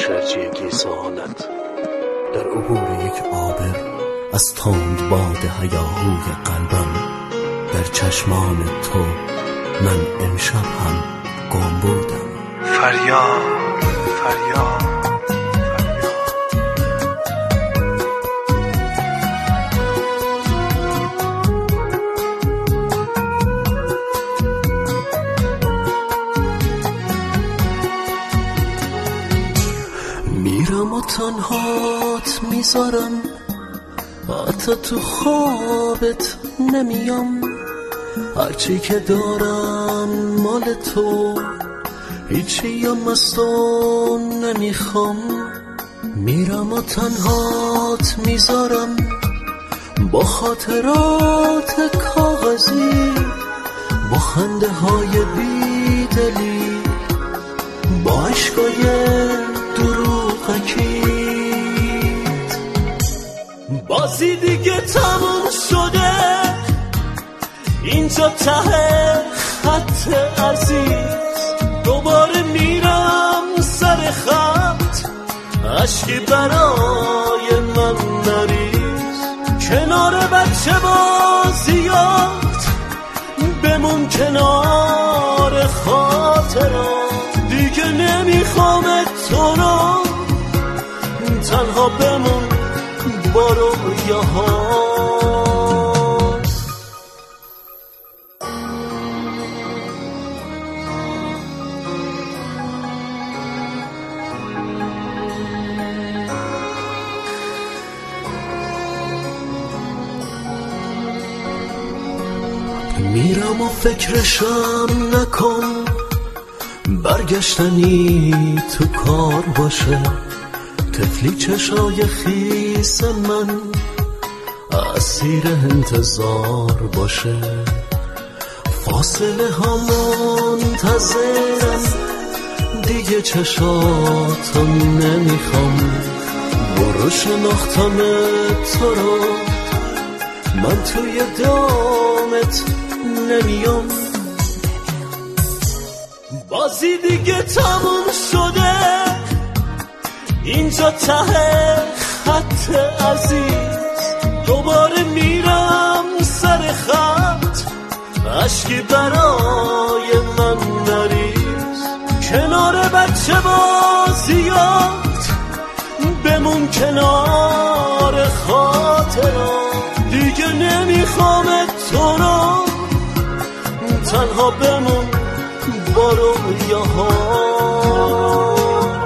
شرجی گیسوانت در عبور یک آبر از تند باد هیاهوی قلبم، در چشمان تو من امشب هم گم بودم. فریاد فریاد میرم و تنهات میذارم، حتی تو خوابت نمیام. هرچی که دارم مال تو، هیچی هم از تو نمیخوام. میرم و تنهات میذارم با خاطرات کاغذی، با خنده های بیدلی، با عشقای دروغکیت. بازی دیگه تموم شده، اینجا ته خط عزیز. دوباره میرم سر خط، عشقی برای من نریز. کنار بچه بازیات بمون، کنار خاطرات. دیگه نمیخوام تو رو، تنها بمون با رویاهات. میرم و فکرشم نکن، برگشتنی تو کار باشه. طفلی چشای خیس من اسیر انتظار باشه. فاصله ها منتظرم، دیگه چشاتو نمیخوام. برو شناختم تو رو، من توی دامت نمیام. بازی دیگه تموم شده، اینجا ته خط عزیز. دوباره میرم سر خط، عشقی برای من نریز. کنار بچه بازیات بمون، کنار خاطرات. دیگه نمیخوام تو رو، تنها بمون با رویاهات.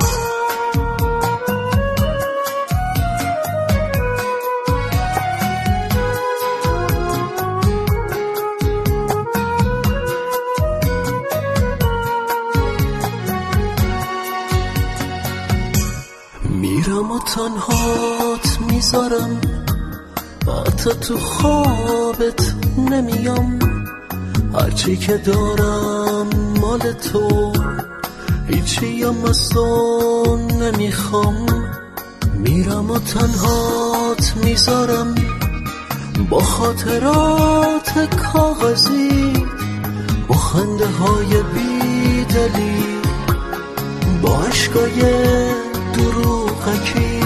میرم و تنهات میذارم، حتی تو خوابت نمیام. هرچی که دارم مال تو، هیچی هم از تو نمیخوام. میرم و تنهات میذارم با خاطرات کاغذی، با خنده های بیدلی، با عشقای دروغکیت.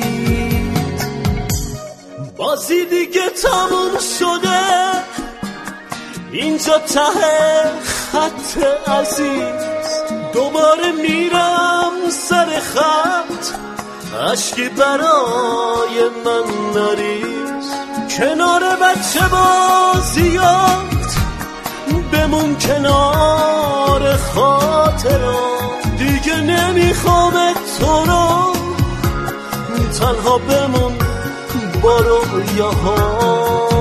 بازی دیگه تموم شده، اینجا ته خط عزیز. دوباره میرم سر خط، عشقی برای من نریز. کنار بچه بازیات بمون، کنار خاطرات. دیگه نمیخوام تو رو، تنها بمون با رویاهات.